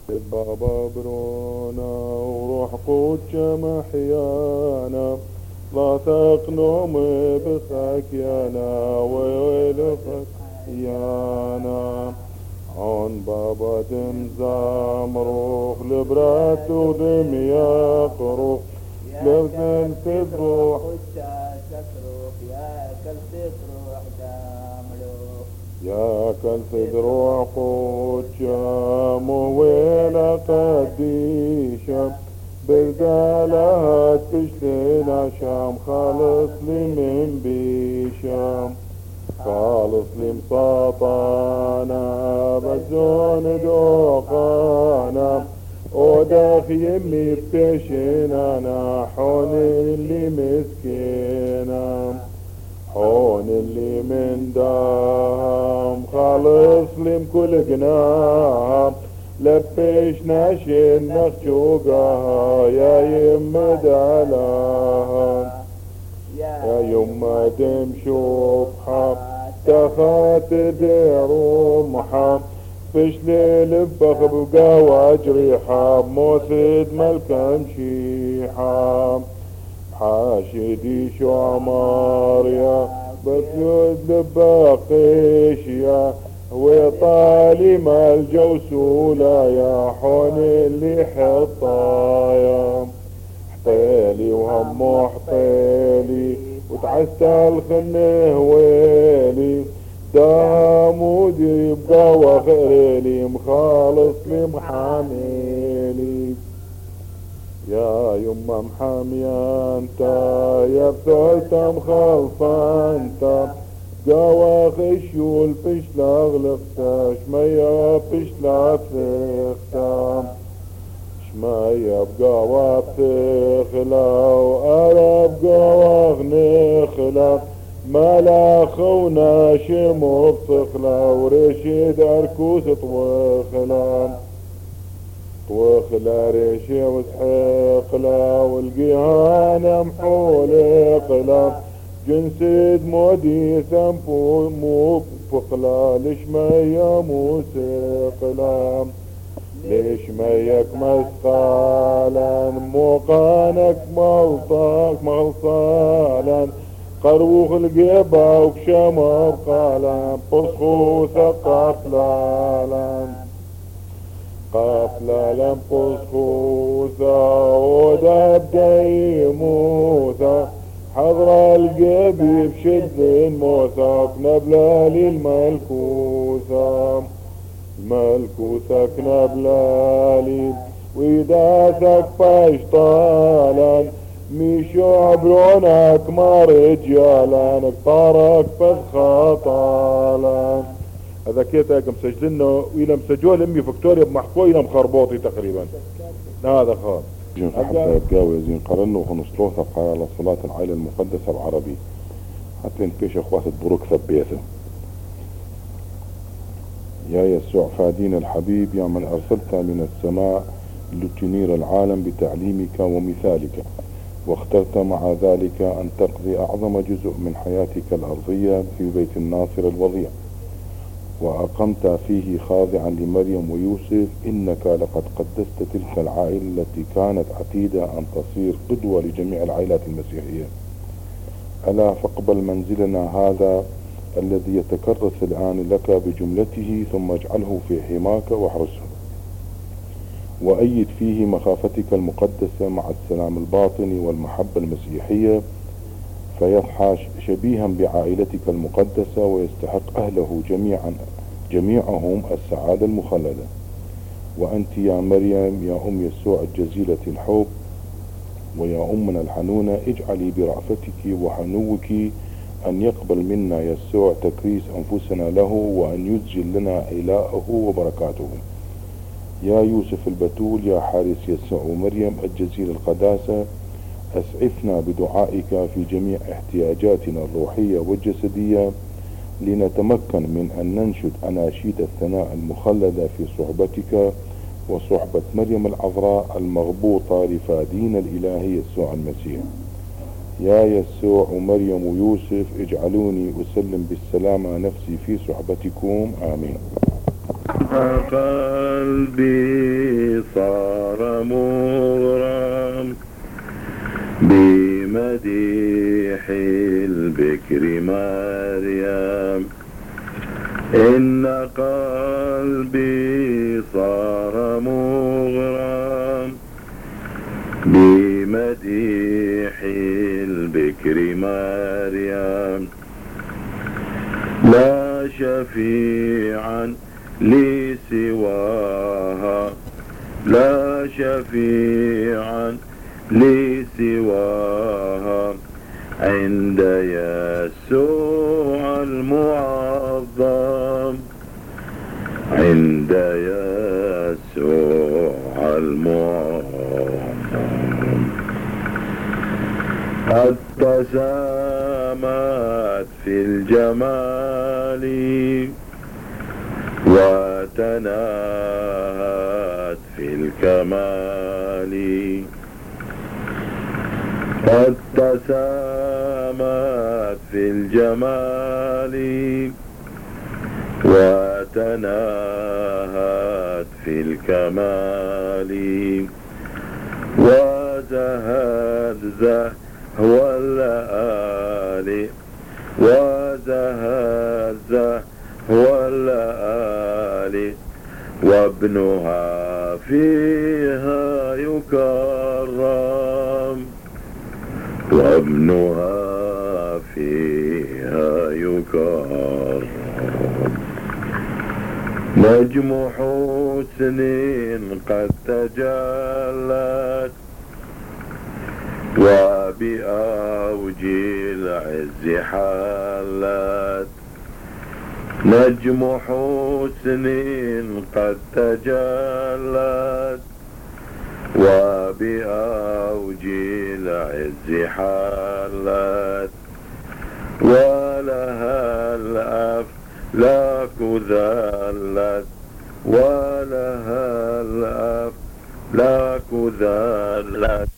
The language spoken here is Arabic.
بابا برونا وروح قدش محيانا، لا تقنم بخكيانا ويلفك يانا. عن بابا تمزام روح لبرات ودم يقروح لبن تروح يا كل تروح قدشام ويلا قديشة بقدالها تشتنا شام خالص لي من بيشام خالص لي مساطانا بزون دوقانا وداخ يمي بتشنانا حون اللي مسكينا حون اللي من دام خالص لي كل جناهم لبشنا شين نخشوقها يا يم دالاها يا يما تمشوقها تخات رمحا فشلي لبخ بقى واجريحا موسد ملكا مشيحا حاشدي شو عمار يا بسيود لباقيش يا وطالي ما الجوسولة يا حون اللي حطايا حطيلي وهم حطيلي وتعسى الخنه ويلي دامودي يبقى وخيلي مخالص لي محاميلي يا يما محامية انت يا بثلت مخلصة انت قوا خشو الفشلة غلقتا شمية فشلة فختا شمية بقوا بتخلا وقرب قوا غنخلا ملا خونا شمو بصخلا ورشيد اركوس طوخلا طوخلا ريشي وسحيقلا والقيهانة محولقلا جنسيد مودي سنفو مو بفقلا ليش ميا موسيقلا ليش ميك مسقالا موقانك ملطاك مغصالا قروخ القيبة وكشما بقالا بصخوث قفلالا قفلالا بصخوثا ودبدا يموثا حضر القبيب شد الموثق نبلالي الملكوثة ملكوثك نبلالي ويداثك فاشطالا ميشو عبرونك ما رجالا نكطارك فخطالا. هذا كيتك مسجلنا وإلى مسجوه لأمي فكتوريا بمحكوه إلى مخربوطي تقريبا هذا خاص حتى يبقاوي زين قرنوا ونصلوها على صلاة العائلة المقدسة العربي حتى نبيش اخوات بروك ثبيته. يا يسوع فادينا الحبيب يا من ارسلت من السماء لتنير العالم بتعليمك ومثالك، واخترت مع ذلك ان تقضي اعظم جزء من حياتك الارضية في بيت الناصر الوضيع، وأقمت فيه خاضعا لمريم ويوسف. إنك لقد قدست تلك العائلة التي كانت عتيدة أن تصير قدوة لجميع العائلات المسيحية. ألا فاقبل منزلنا هذا الذي يتكرس الآن لك بجملته، ثم اجعله في حماك واحرسه، وأيد فيه مخافتك المقدسة مع السلام الباطني والمحبة المسيحية، فيضحى شبيها بعائلتك المقدسة ويستحق أهله جميعهم السعادة المخلدة. وأنت يا مريم يا أم يسوع الجزيلة الحب ويا أمنا الحنونة، اجعلي برأفتك وحنوك أن يقبل منا يسوع تكريس أنفسنا له، وأن يسجل لنا إلهه وبركاته. يا يوسف البتول يا حارس يسوع ومريم الجزيل القداسة، أسعفنا بدعائك في جميع احتياجاتنا الروحية والجسدية، لنتمكن من أن ننشد أناشيد الثناء المخلدة في صحبتك وصحبة مريم العذراء المغبوطة لفادينا الإلهي يسوع المسيح. يا يسوع ومريم ويوسف اجعلوني أسلم بالسلامة نفسي في صحبتكم، آمين. قلبي صار مغرم بمديح البكر مريم. إن قلبي صار مغرم بمديح البكر مريم. لا شفيعا لي سواها، لا شفيعا لي سواها عند يسوع المعظم، عند يسوع المعظم. قد تسامت في الجمال وتناهت في الكمال. قد تسامت في الجمال وتناهت في الكمال. وزهد زهو اللآلئ، وزهد زهو اللآلئ، وابنها فيها يكرم، وابنها فيها يكرم. نجم حسن قد تجلت وبأوج العز حلت. نجم حسن قد تجلت وبأوج العز حلت. ولها الأفلاك ذلت، ولها الأفلاك ذلت